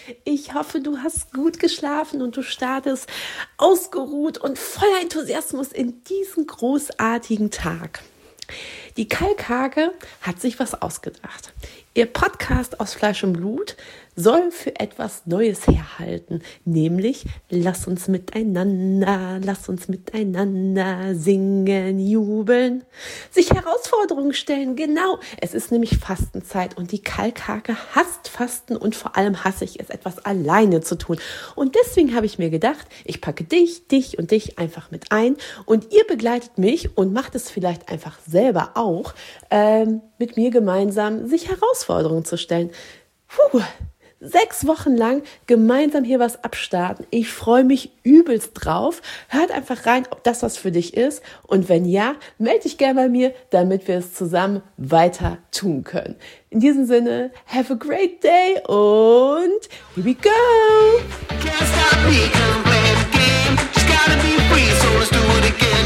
Ich hoffe, du hast gut geschlafen und du startest ausgeruht und voller Enthusiasmus in diesen großartigen Tag. Die Kalkhake hat sich was ausgedacht. Ihr Podcast aus Fleisch und Blut soll für etwas Neues herhalten, nämlich lass uns miteinander singen, jubeln, sich Herausforderungen stellen. Genau, es ist nämlich Fastenzeit und die Kalkhake hasst Fasten und vor allem hasse ich es, etwas alleine zu tun. Und deswegen habe ich mir gedacht, ich packe dich und dich einfach mit ein und ihr begleitet mich und macht es vielleicht einfach selber auch, mit mir gemeinsam sich Herausforderungen zu stellen. 6 Wochen lang gemeinsam hier was abstarten. Ich freue mich übelst drauf. Hört einfach rein, ob das was für dich ist. Und wenn ja, melde dich gerne bei mir, damit wir es zusammen weiter tun können. In diesem Sinne, have a great day und here we go! Can't stop me, can't play the game. Just gotta be free, so let's do it again.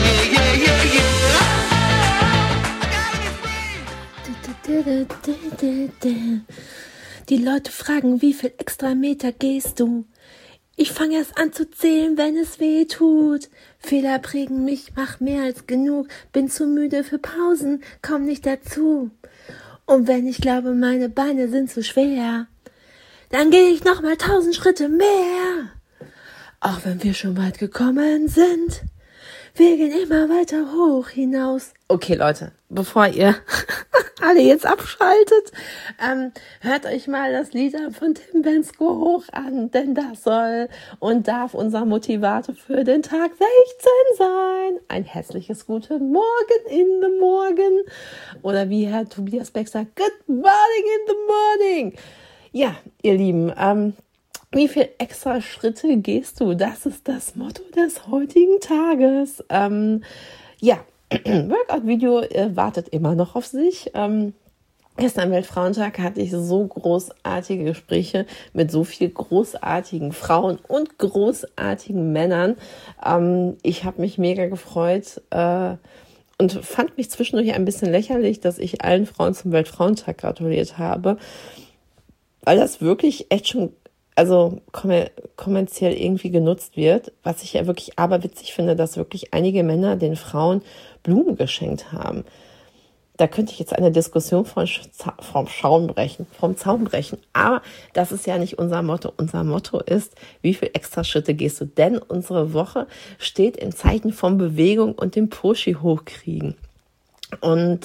Die Leute fragen, wie viel extra Meter gehst du? Ich fange erst an zu zählen, wenn es weh tut. Fehler prägen mich, mach mehr als genug. Bin zu müde für Pausen, komm nicht dazu. Und wenn ich glaube, meine Beine sind zu schwer, dann gehe ich noch mal 1000 Schritte mehr. Auch wenn wir schon weit gekommen sind, wir gehen immer weiter hoch hinaus. Okay, Leute, bevor ihr alle jetzt abschaltet, hört euch mal das Lied von Tim Bendzko hoch an, denn das soll und darf unser Motivator für den Tag 16 sein. Ein herzliches Guten Morgen in the Morgen. Oder wie Herr Tobias Beck sagt, Good morning in the morning. Ja, ihr Lieben, wie viel extra Schritte gehst du? Das ist das Motto des heutigen Tages. Workout-Video wartet immer noch auf sich. Gestern am Weltfrauentag hatte ich so großartige Gespräche mit so viel großartigen Frauen und großartigen Männern. Ich habe mich mega gefreut und fand mich zwischendurch ein bisschen lächerlich, dass ich allen Frauen zum Weltfrauentag gratuliert habe, weil das wirklich echt schon kommerziell irgendwie genutzt wird, was ich ja wirklich aberwitzig finde, dass wirklich einige Männer den Frauen Blumen geschenkt haben. Da könnte ich jetzt eine Diskussion vom Zaun brechen. Aber das ist ja nicht unser Motto. Unser Motto ist, wie viel extra Schritte gehst du? Denn unsere Woche steht in Zeichen von Bewegung und dem Pushy hochkriegen. Und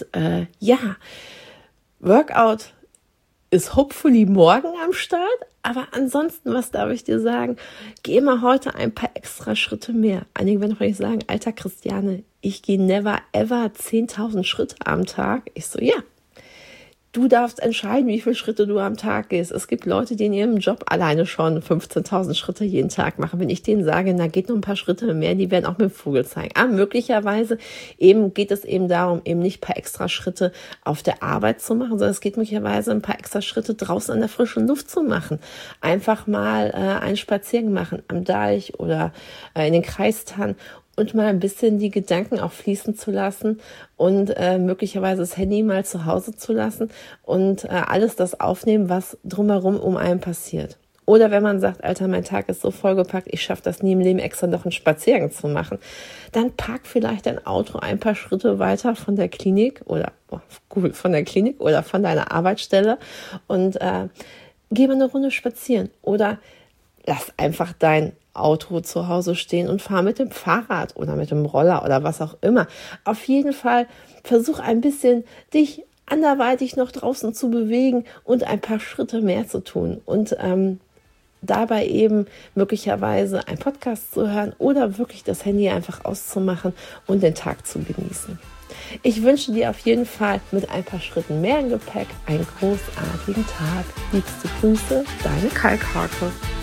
Workout ist hopefully morgen am Start. Aber ansonsten, was darf ich dir sagen? Geh mal heute ein paar extra Schritte mehr. Einige werden vielleicht sagen, alter Christiane, ich gehe never ever 10.000 Schritte am Tag. Ich so, ja. Du darfst entscheiden, wie viele Schritte du am Tag gehst. Es gibt Leute, die in ihrem Job alleine schon 15.000 Schritte jeden Tag machen. Wenn ich denen sage, na geht noch ein paar Schritte mehr, die werden auch mit dem Vogel zeigen. Möglicherweise geht es darum, eben nicht ein paar extra Schritte auf der Arbeit zu machen, sondern es geht möglicherweise ein paar extra Schritte draußen an der frischen Luft zu machen. Einfach mal einen Spaziergang machen am Deich oder in den Kreistannen. Und mal ein bisschen die Gedanken auch fließen zu lassen und möglicherweise das Handy mal zu Hause zu lassen und alles das aufnehmen, was drumherum um einen passiert. Oder wenn man sagt, Alter, mein Tag ist so vollgepackt, ich schaffe das nie im Leben extra noch einen Spaziergang zu machen, dann park vielleicht dein Auto ein paar Schritte weiter von der Klinik oder von deiner Arbeitsstelle und geh mal eine Runde spazieren oder lass einfach dein Auto zu Hause stehen und fahr mit dem Fahrrad oder mit dem Roller oder was auch immer. Auf jeden Fall versuch ein bisschen dich anderweitig noch draußen zu bewegen und ein paar Schritte mehr zu tun und dabei eben möglicherweise einen Podcast zu hören oder wirklich das Handy einfach auszumachen und den Tag zu genießen. Ich wünsche dir auf jeden Fall mit ein paar Schritten mehr im Gepäck einen großartigen Tag. Liebste Grüße, deine Kalkhake.